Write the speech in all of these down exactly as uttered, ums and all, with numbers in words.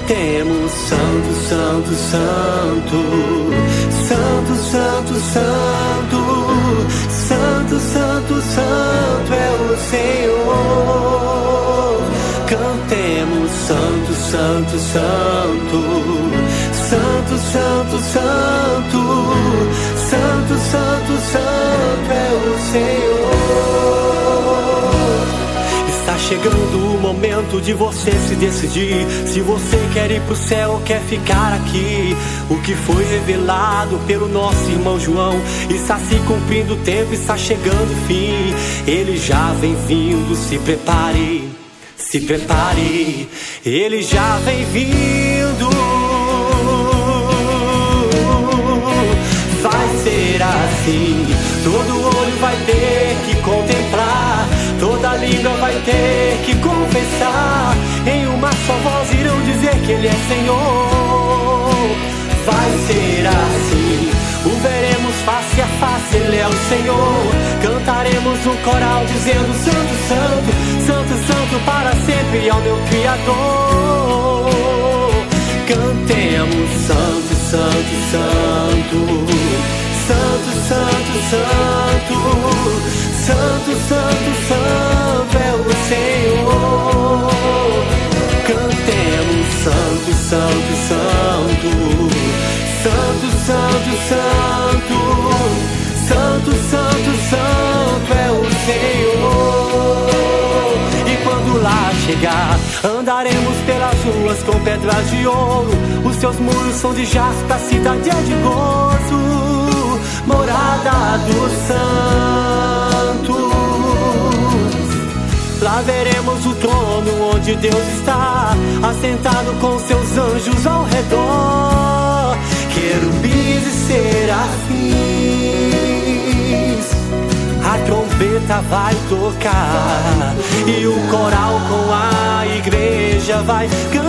Cantemos santo, santo, santo, santo, santo, santo, santo, santo, santo é o Senhor. Cantemos santo, santo, santo, santo, santo, santo, santo, santo, santo é o Senhor. Está chegando o momento de você se decidir, se você quer ir pro céu ou quer ficar aqui. O que foi revelado pelo nosso irmão João está se cumprindo, o tempo está chegando o fim. Ele já vem vindo, se prepare, se prepare, ele já vem vindo. Vai ser assim, todo olho vai ter que contemplar, toda língua vai ter que confessar. Em uma só voz irão dizer que Ele é Senhor. Vai ser assim, o veremos face a face, Ele é o Senhor. Cantaremos um coral dizendo santo, santo, santo, santo para sempre ao meu Criador. Cantemos santo, santo, santo, santo, santo, santo, santo, santo, santo é o Senhor. Cantemos santo, santo, santo, santo, santo, santo, santo, santo, santo é o Senhor. E quando lá chegar, andaremos pelas ruas com pedras de ouro. Os seus muros são de jaspe, a cidade é de gozo, morada dos santos. Lá veremos o trono onde Deus está, assentado com seus anjos ao redor. Querubins e serafins, a trombeta vai tocar e o coral com a igreja vai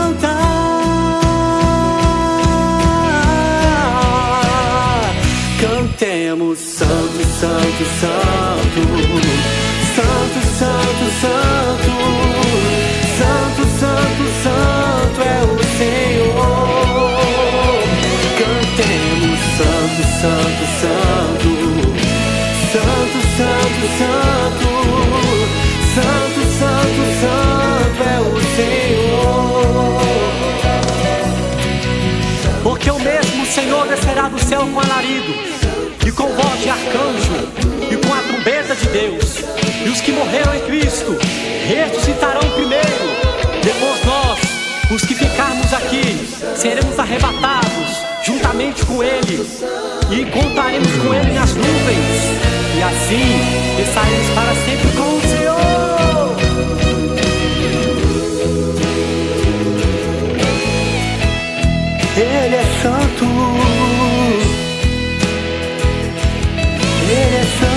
cantar. Cantemos santo, santo, santo, santo, santo, santo, santo, santo, santo é o Senhor. Cantemos santo, santo, santo, santo, santo, santo, santo, santo, santo é o Senhor. Porque o mesmo Senhor descerá do céu com alarido, e com voz de arcanjo, e com a trombeta de Deus. E os que morreram em Cristo ressuscitarão primeiro. Depois nós, os que ficarmos aqui, seremos arrebatados juntamente com Ele, e encontraremos com Ele nas nuvens. E assim estaremos para sempre com o Senhor. Ele é santo, Ele é santo.